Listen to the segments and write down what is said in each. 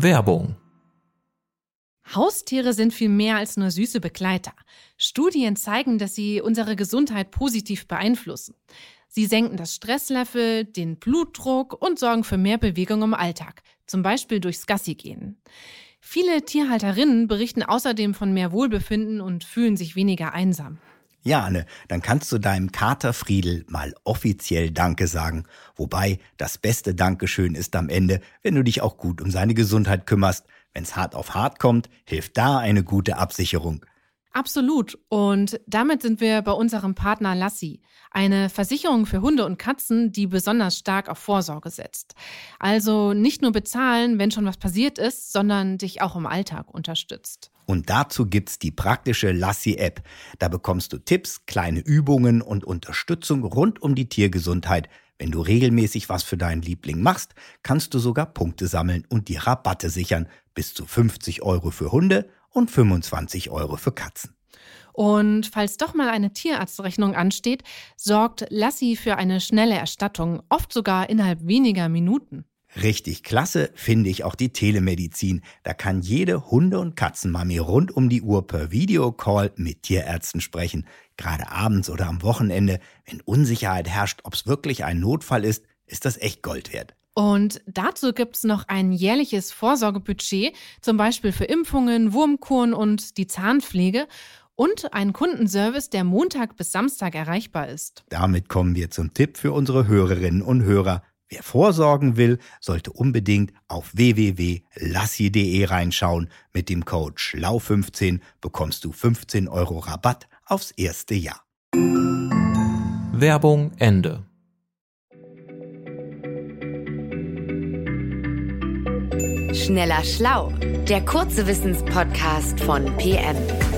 Werbung. Haustiere sind viel mehr als nur süße Begleiter. Studien zeigen, dass sie unsere Gesundheit positiv beeinflussen. Sie senken das Stresslevel, den Blutdruck und sorgen für mehr Bewegung im Alltag, zum Beispiel durchs Gassigehen. Viele Tierhalterinnen berichten außerdem von mehr Wohlbefinden und fühlen sich weniger einsam. Ja, Anne, dann kannst du deinem Kater Friedel mal offiziell Danke sagen. Wobei, das beste Dankeschön ist am Ende, wenn du dich auch gut um seine Gesundheit kümmerst. Wenn's hart auf hart kommt, hilft da eine gute Absicherung. Absolut. Und damit sind wir bei unserem Partner Lassi, eine Versicherung für Hunde und Katzen, die besonders stark auf Vorsorge setzt. Also nicht nur bezahlen, wenn schon was passiert ist, sondern dich auch im Alltag unterstützt. Und dazu gibt's die praktische Lassi-App. Da bekommst du Tipps, kleine Übungen und Unterstützung rund um die Tiergesundheit. Wenn du regelmäßig was für deinen Liebling machst, kannst du sogar Punkte sammeln und dir Rabatte sichern. Bis zu 50 € für Hunde und 25 € für Katzen. Und falls doch mal eine Tierarztrechnung ansteht, sorgt Lassi für eine schnelle Erstattung, oft sogar innerhalb weniger Minuten. Richtig klasse finde ich auch die Telemedizin. Da kann jede Hunde- und Katzenmami rund um die Uhr per Videocall mit Tierärzten sprechen. Gerade abends oder am Wochenende, wenn Unsicherheit herrscht, ob es wirklich ein Notfall ist das echt Gold wert. Und dazu gibt's noch ein jährliches Vorsorgebudget, zum Beispiel für Impfungen, Wurmkuren und die Zahnpflege und einen Kundenservice, der Montag bis Samstag erreichbar ist. Damit kommen wir zum Tipp für unsere Hörerinnen und Hörer. Wer vorsorgen will, sollte unbedingt auf www.lassi.de reinschauen. Mit dem Code SCHLAU15 bekommst du 15 € Rabatt aufs erste Jahr. Werbung Ende. Schneller Schlau, der kurze Wissenspodcast von PM.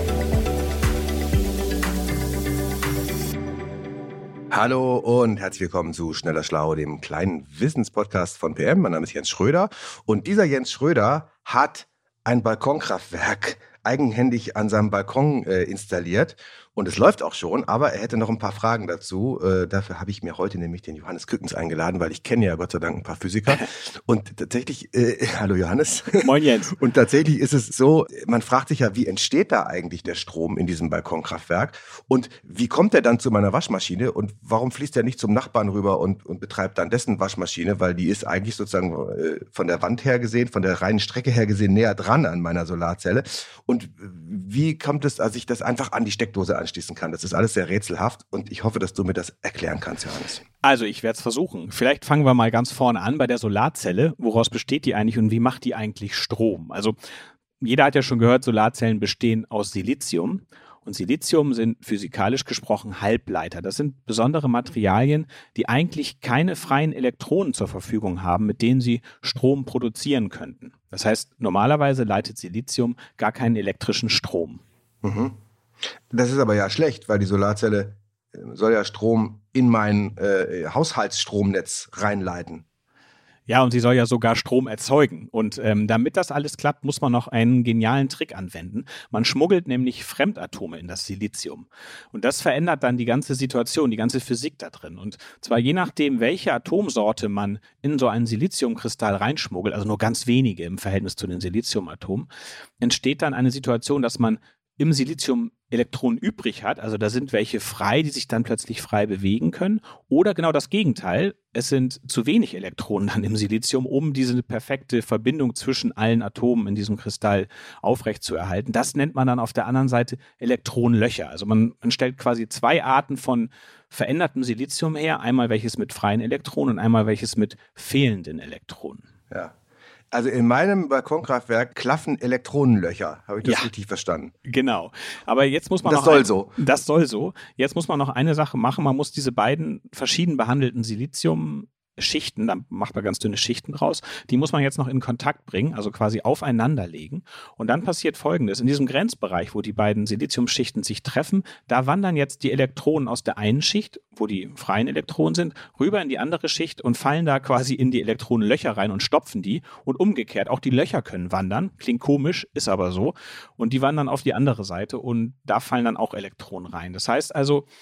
Hallo und herzlich willkommen zu Schneller Schlau, dem kleinen Wissenspodcast von PM. Mein Name ist Jens Schröder und dieser Jens Schröder hat ein Balkonkraftwerk eigenhändig an seinem Balkon installiert. Und es läuft auch schon, aber er hätte noch ein paar Fragen dazu. Dafür habe ich mir heute nämlich den Johannes Kückens eingeladen, weil ich kenne ja Gott sei Dank ein paar Physiker. Und tatsächlich, hallo Johannes. Moin Jens. Und tatsächlich ist es so, man fragt sich ja, wie entsteht da eigentlich der Strom in diesem Balkonkraftwerk? Und wie kommt der dann zu meiner Waschmaschine? Und warum fließt der nicht zum Nachbarn rüber und betreibt dann dessen Waschmaschine? Weil die ist eigentlich sozusagen von der Wand her gesehen, von der reinen Strecke her gesehen näher dran an meiner Solarzelle. Und wie kommt es, dass ich das einfach an die Steckdose anschließen kann? Das ist alles sehr rätselhaft und ich hoffe, dass du mir das erklären kannst, Johannes. Also ich werde es versuchen. Vielleicht fangen wir mal ganz vorne an bei der Solarzelle. Woraus besteht die eigentlich und wie macht die eigentlich Strom? Also jeder hat ja schon gehört, Solarzellen bestehen aus Silizium. Und Silizium sind physikalisch gesprochen Halbleiter. Das sind besondere Materialien, die eigentlich keine freien Elektronen zur Verfügung haben, mit denen sie Strom produzieren könnten. Das heißt, normalerweise leitet Silizium gar keinen elektrischen Strom. Mhm. Das ist aber ja schlecht, weil die Solarzelle soll ja Strom in mein Haushaltsstromnetz reinleiten. Ja, und sie soll ja sogar Strom erzeugen. Und damit das alles klappt, muss man noch einen genialen Trick anwenden. Man schmuggelt nämlich Fremdatome in das Silizium. Und das verändert dann die ganze Situation, die ganze Physik da drin. Und zwar je nachdem, welche Atomsorte man in so einen Siliziumkristall reinschmuggelt, also nur ganz wenige im Verhältnis zu den Siliziumatomen, entsteht dann eine Situation, dass man im Silizium Elektronen übrig hat, also da sind welche frei, die sich dann plötzlich frei bewegen können, oder genau das Gegenteil, es sind zu wenig Elektronen dann im Silizium, um diese perfekte Verbindung zwischen allen Atomen in diesem Kristall aufrechtzuerhalten. Das nennt man dann auf der anderen Seite Elektronenlöcher. Also man stellt quasi zwei Arten von verändertem Silizium her, einmal welches mit freien Elektronen und einmal welches mit fehlenden Elektronen. Ja. Also in meinem Balkonkraftwerk klaffen Elektronenlöcher. Habe ich das richtig verstanden? Genau. Aber jetzt muss man Das soll so. Jetzt muss man noch eine Sache machen. Man muss diese beiden verschieden behandelten Silizium Schichten, da macht man ganz dünne Schichten draus, die muss man jetzt noch in Kontakt bringen, also quasi aufeinander legen. Und dann passiert Folgendes: In diesem Grenzbereich, wo die beiden Siliziumschichten sich treffen, da wandern jetzt die Elektronen aus der einen Schicht, wo die freien Elektronen sind, rüber in die andere Schicht und fallen da quasi in die Elektronenlöcher rein und stopfen die. Und umgekehrt, auch die Löcher können wandern. Klingt komisch, ist aber so. Und die wandern auf die andere Seite und da fallen dann auch Elektronen rein. Das heißt also,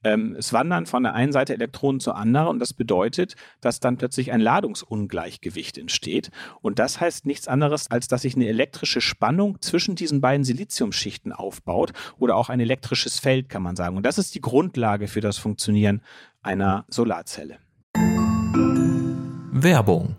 Es wandern von der einen Seite Elektronen zur anderen und das bedeutet, dass dann plötzlich ein Ladungsungleichgewicht entsteht. Und das heißt nichts anderes, als dass sich eine elektrische Spannung zwischen diesen beiden Siliziumschichten aufbaut oder auch ein elektrisches Feld, kann man sagen. Und das ist die Grundlage für das Funktionieren einer Solarzelle. Werbung.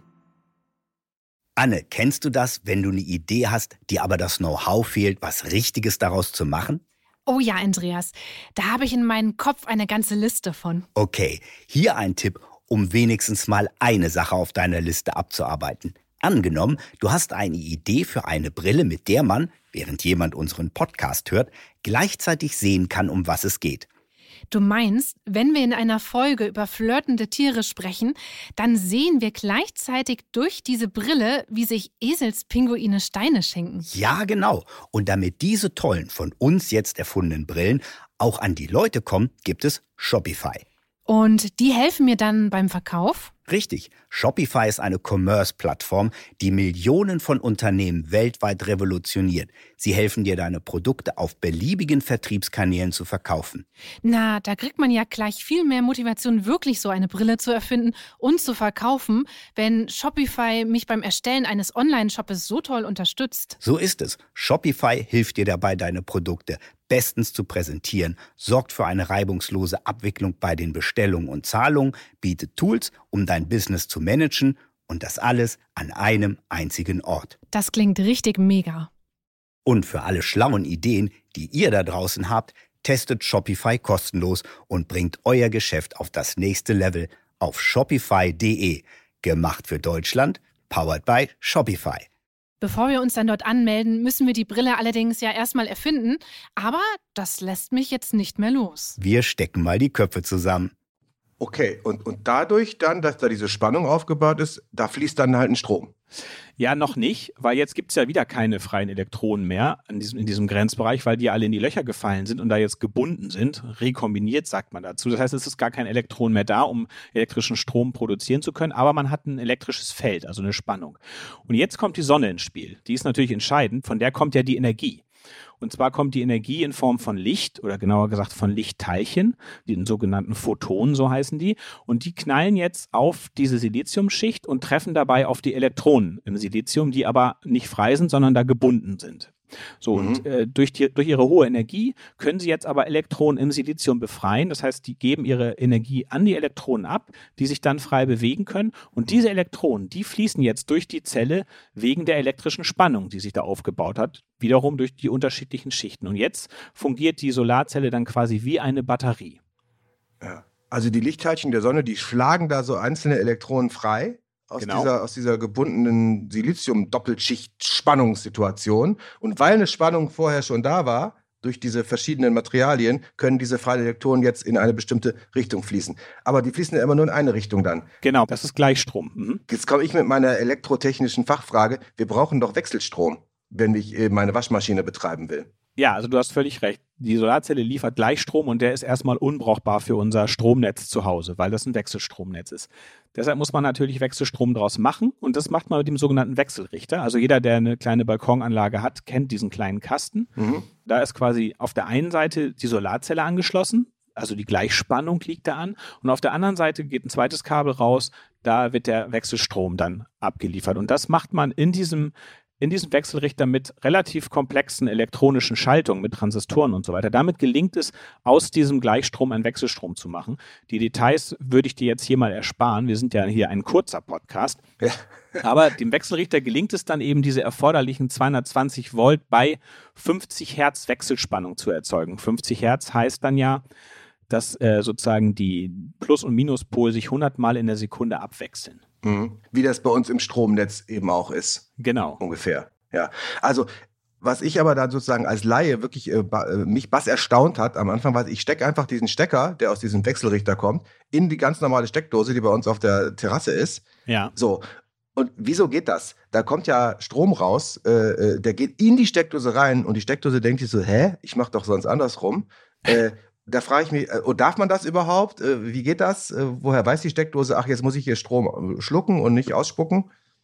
Anne, kennst du das, wenn du eine Idee hast, dir aber das Know-how fehlt, was Richtiges daraus zu machen? Oh ja, Andreas, da habe ich in meinem Kopf eine ganze Liste von. Okay, hier ein Tipp, um wenigstens mal eine Sache auf deiner Liste abzuarbeiten. Angenommen, du hast eine Idee für eine Brille, mit der man, während jemand unseren Podcast hört, gleichzeitig sehen kann, um was es geht. Du meinst, wenn wir in einer Folge über flirtende Tiere sprechen, dann sehen wir gleichzeitig durch diese Brille, wie sich Eselspinguine Steine schenken. Ja, genau. Und damit diese tollen, von uns jetzt erfundenen Brillen auch an die Leute kommen, gibt es Shopify. Und die helfen mir dann beim Verkauf? Richtig. Shopify ist eine Commerce-Plattform, die Millionen von Unternehmen weltweit revolutioniert. Sie helfen dir, deine Produkte auf beliebigen Vertriebskanälen zu verkaufen. Na, da kriegt man ja gleich viel mehr Motivation, wirklich so eine Brille zu erfinden und zu verkaufen, wenn Shopify mich beim Erstellen eines Online-Shoppes so toll unterstützt. So ist es. Shopify hilft dir dabei, deine Produkte bestens zu präsentieren, sorgt für eine reibungslose Abwicklung bei den Bestellungen und Zahlungen, bietet Tools, um dein Business zu managen und das alles an einem einzigen Ort. Das klingt richtig mega. Und für alle schlauen Ideen, die ihr da draußen habt, testet Shopify kostenlos und bringt euer Geschäft auf das nächste Level auf shopify.de. Gemacht für Deutschland, powered by Shopify. Bevor wir uns dann dort anmelden, müssen wir die Brille allerdings ja erstmal erfinden. Aber das lässt mich jetzt nicht mehr los. Wir stecken mal die Köpfe zusammen. Okay, und dadurch dann, dass da diese Spannung aufgebaut ist, da fließt dann halt ein Strom. Ja, noch nicht, weil jetzt gibt es ja wieder keine freien Elektronen mehr in diesem Grenzbereich, weil die alle in die Löcher gefallen sind und da jetzt gebunden sind, rekombiniert sagt man dazu. Das heißt, es ist gar kein Elektron mehr da, um elektrischen Strom produzieren zu können, aber man hat ein elektrisches Feld, also eine Spannung. Und jetzt kommt die Sonne ins Spiel. Die ist natürlich entscheidend, von der kommt ja die Energie. Und zwar kommt die Energie in Form von Licht oder genauer gesagt von Lichtteilchen, den sogenannten Photonen, so heißen die. Und die knallen jetzt auf diese Siliziumschicht und treffen dabei auf die Elektronen im Silizium, die aber nicht frei sind, sondern da gebunden sind. So, und durch ihre hohe Energie können sie jetzt aber Elektronen im Silizium befreien. Das heißt, die geben ihre Energie an die Elektronen ab, die sich dann frei bewegen können. Und diese Elektronen, die fließen jetzt durch die Zelle wegen der elektrischen Spannung, die sich da aufgebaut hat, wiederum durch die unterschiedlichen Schichten. Und jetzt fungiert die Solarzelle dann quasi wie eine Batterie. Ja. Also die Lichtteilchen der Sonne, die schlagen da so einzelne Elektronen frei. Aus dieser gebundenen Silizium-Doppelschicht-Spannungssituation. Und weil eine Spannung vorher schon da war, durch diese verschiedenen Materialien, können diese freien Elektronen jetzt in eine bestimmte Richtung fließen. Aber die fließen ja immer nur in eine Richtung dann. Genau, das ist Gleichstrom. Mhm. Jetzt komme ich mit meiner elektrotechnischen Fachfrage. Wir brauchen doch Wechselstrom, wenn ich meine Waschmaschine betreiben will. Ja, also du hast völlig recht. Die Solarzelle liefert Gleichstrom und der ist erstmal unbrauchbar für unser Stromnetz zu Hause, weil das ein Wechselstromnetz ist. Deshalb muss man natürlich Wechselstrom draus machen und das macht man mit dem sogenannten Wechselrichter. Also jeder, der eine kleine Balkonanlage hat, kennt diesen kleinen Kasten. Mhm. Da ist quasi auf der einen Seite die Solarzelle angeschlossen, also die Gleichspannung liegt da an und auf der anderen Seite geht ein zweites Kabel raus, da wird der Wechselstrom dann abgeliefert und das macht man in diesem Wechselrichter mit relativ komplexen elektronischen Schaltungen, mit Transistoren und so weiter. Damit gelingt es, aus diesem Gleichstrom einen Wechselstrom zu machen. Die Details würde ich dir jetzt hier mal ersparen. Wir sind ja hier ein kurzer Podcast. Ja. Aber dem Wechselrichter gelingt es dann eben, diese erforderlichen 220 Volt bei 50 Hertz Wechselspannung zu erzeugen. 50 Hertz heißt dann ja, dass sozusagen die Plus- und Minuspol sich 100 Mal in der Sekunde abwechseln. Wie das bei uns im Stromnetz eben auch ist. Genau. Ungefähr, ja. Also, was ich aber dann sozusagen als Laie wirklich mich erstaunt hat am Anfang, war, ich stecke einfach diesen Stecker, der aus diesem Wechselrichter kommt, in die ganz normale Steckdose, die bei uns auf der Terrasse ist. Ja. So. Und wieso geht das? Da kommt ja Strom raus, der geht in die Steckdose rein und die Steckdose denkt sich so, ich mach doch sonst andersrum. Da frage ich mich, darf man das überhaupt? Wie geht das? Woher weiß die Steckdose, jetzt muss ich hier Strom schlucken und nicht ausspucken?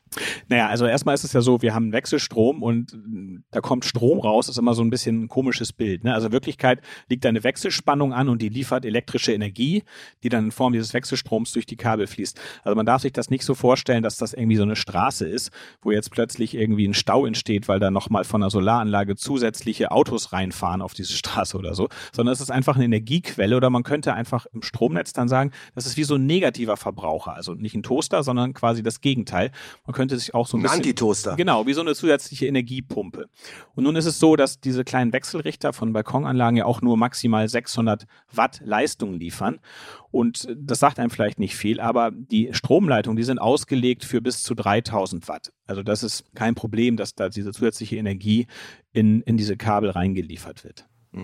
Naja, also erstmal ist es ja so, wir haben einen Wechselstrom und da kommt Strom raus, das ist immer so ein bisschen ein komisches Bild. Ne? Also in Wirklichkeit liegt da eine Wechselspannung an und die liefert elektrische Energie, die dann in Form dieses Wechselstroms durch die Kabel fließt. Also man darf sich das nicht so vorstellen, dass das irgendwie so eine Straße ist, wo jetzt plötzlich irgendwie ein Stau entsteht, weil da nochmal von einer Solaranlage zusätzliche Autos reinfahren auf diese Straße oder so, sondern es ist einfach eine Energiequelle oder man könnte einfach im Stromnetz dann sagen, das ist wie so ein negativer Verbraucher, also nicht ein Toaster, sondern quasi das Gegenteil. Man könnte sich auch so ein bisschen... Antitoaster. Genau, wie so eine zusätzliche Energiepumpe. Und nun ist es so, dass diese kleinen Wechselrichter von Balkonanlagen ja auch nur maximal 600 Watt Leistung liefern. Und das sagt einem vielleicht nicht viel, aber die Stromleitungen, die sind ausgelegt für bis zu 3000 Watt. Also das ist kein Problem, dass da diese zusätzliche Energie in diese Kabel reingeliefert wird.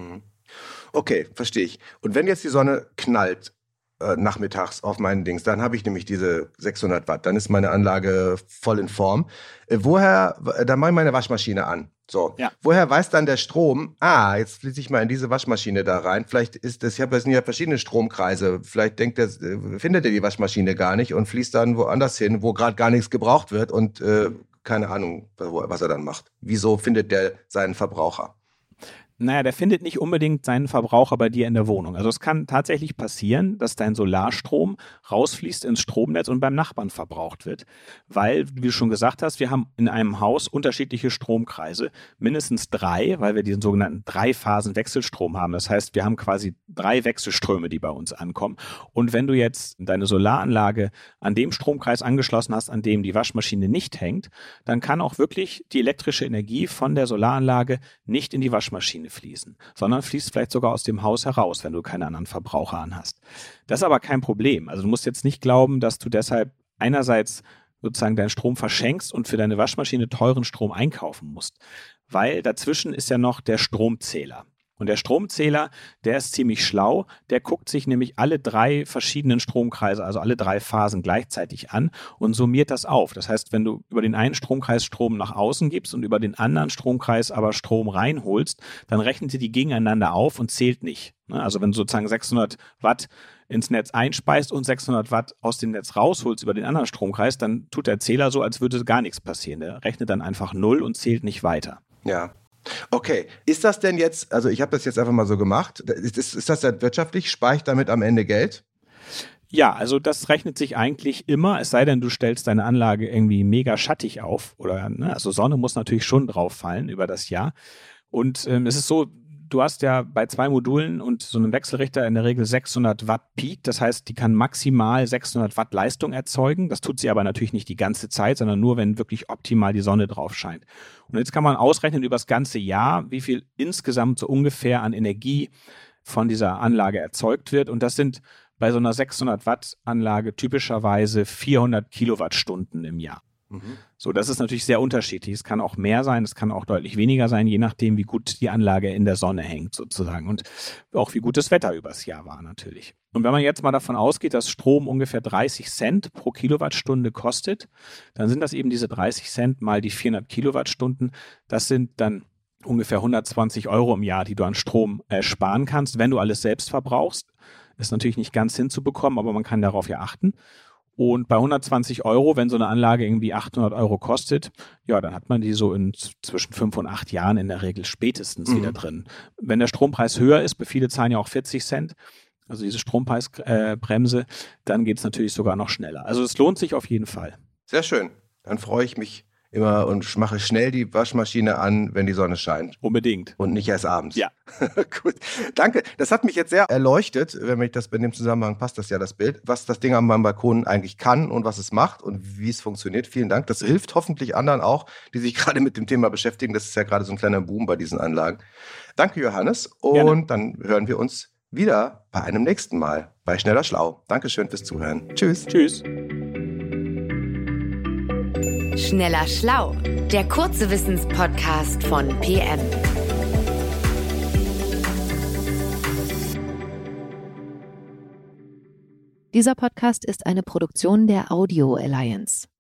Okay, verstehe ich. Und wenn jetzt die Sonne knallt, nachmittags auf meinen Dings, dann habe ich nämlich diese 600 Watt, dann ist meine Anlage voll in Form. Dann mache ich meine Waschmaschine an. So, ja. Woher weiß dann der Strom, jetzt fließe ich mal in diese Waschmaschine da rein, vielleicht ist das, das sind ja verschiedene Stromkreise, vielleicht findet er die Waschmaschine gar nicht und fließt dann woanders hin, wo gerade gar nichts gebraucht wird und keine Ahnung, was er dann macht. Wieso findet der seinen Verbraucher? Naja, der findet nicht unbedingt seinen Verbraucher bei dir in der Wohnung. Also es kann tatsächlich passieren, dass dein Solarstrom rausfließt ins Stromnetz und beim Nachbarn verbraucht wird. Weil, wie du schon gesagt hast, wir haben in einem Haus unterschiedliche Stromkreise. Mindestens 3, weil wir diesen sogenannten 3-Phasen-Wechselstrom haben. Das heißt, wir haben quasi 3 Wechselströme, die bei uns ankommen. Und wenn du jetzt deine Solaranlage an dem Stromkreis angeschlossen hast, an dem die Waschmaschine nicht hängt, dann kann auch wirklich die elektrische Energie von der Solaranlage nicht in die Waschmaschine fließen, sondern fließt vielleicht sogar aus dem Haus heraus, wenn du keine anderen Verbraucher an hast. Das ist aber kein Problem. Also du musst jetzt nicht glauben, dass du deshalb einerseits sozusagen deinen Strom verschenkst und für deine Waschmaschine teuren Strom einkaufen musst, weil dazwischen ist ja noch der Stromzähler. Und der Stromzähler, der ist ziemlich schlau, der guckt sich nämlich alle 3 verschiedenen Stromkreise, also alle 3 Phasen gleichzeitig an und summiert das auf. Das heißt, wenn du über den einen Stromkreis Strom nach außen gibst und über den anderen Stromkreis aber Strom reinholst, dann rechnet sie die gegeneinander auf und zählt nicht. Also wenn du sozusagen 600 Watt ins Netz einspeist und 600 Watt aus dem Netz rausholst über den anderen Stromkreis, dann tut der Zähler so, als würde gar nichts passieren. Der rechnet dann einfach 0 und zählt nicht weiter. Ja. Okay, ist das denn jetzt, also ich habe das jetzt einfach mal so gemacht, ist das denn wirtschaftlich? Spare ich damit am Ende Geld? Ja, also das rechnet sich eigentlich immer, es sei denn, du stellst deine Anlage irgendwie mega schattig auf oder, also Sonne muss natürlich schon drauf fallen über das Jahr. Und es ist so, du hast ja bei 2 Modulen und so einem Wechselrichter in der Regel 600 Watt Peak. Das heißt, die kann maximal 600 Watt Leistung erzeugen. Das tut sie aber natürlich nicht die ganze Zeit, sondern nur, wenn wirklich optimal die Sonne drauf scheint. Und jetzt kann man ausrechnen über das ganze Jahr, wie viel insgesamt so ungefähr an Energie von dieser Anlage erzeugt wird. Und das sind bei so einer 600 Watt Anlage typischerweise 400 Kilowattstunden im Jahr. So, das ist natürlich sehr unterschiedlich. Es kann auch mehr sein, es kann auch deutlich weniger sein, je nachdem, wie gut die Anlage in der Sonne hängt sozusagen und auch wie gut das Wetter übers Jahr war natürlich. Und wenn man jetzt mal davon ausgeht, dass Strom ungefähr 30 Cent pro Kilowattstunde kostet, dann sind das eben diese 30 Cent mal die 400 Kilowattstunden. Das sind dann ungefähr 120 Euro im Jahr, die du an Strom sparen kannst, wenn du alles selbst verbrauchst. Ist natürlich nicht ganz hinzubekommen, aber man kann darauf ja achten. Und bei 120 Euro, wenn so eine Anlage irgendwie 800 Euro kostet, ja, dann hat man die so in zwischen 5 und 8 Jahren in der Regel spätestens wieder drin. Wenn der Strompreis höher ist, viele zahlen ja auch 40 Cent, also diese Strompreisbremse, dann geht es natürlich sogar noch schneller. Also es lohnt sich auf jeden Fall. Sehr schön. Dann freue ich mich immer und mache schnell die Waschmaschine an, wenn die Sonne scheint. Unbedingt. Und nicht erst abends. Ja. Gut. Danke. Das hat mich jetzt sehr erleuchtet, wenn mich das in dem Zusammenhang passt, das ja das Bild, was das Ding an meinem Balkon eigentlich kann und was es macht und wie es funktioniert. Vielen Dank. Das hilft hoffentlich anderen auch, die sich gerade mit dem Thema beschäftigen. Das ist ja gerade so ein kleiner Boom bei diesen Anlagen. Danke, Johannes. Und Gerne. Dann hören wir uns wieder bei einem nächsten Mal bei Schneller Schlau. Dankeschön fürs Zuhören. Tschüss. Tschüss. Schneller Schlau, der kurze Wissenspodcast von PM. Dieser Podcast ist eine Produktion der Audio Alliance.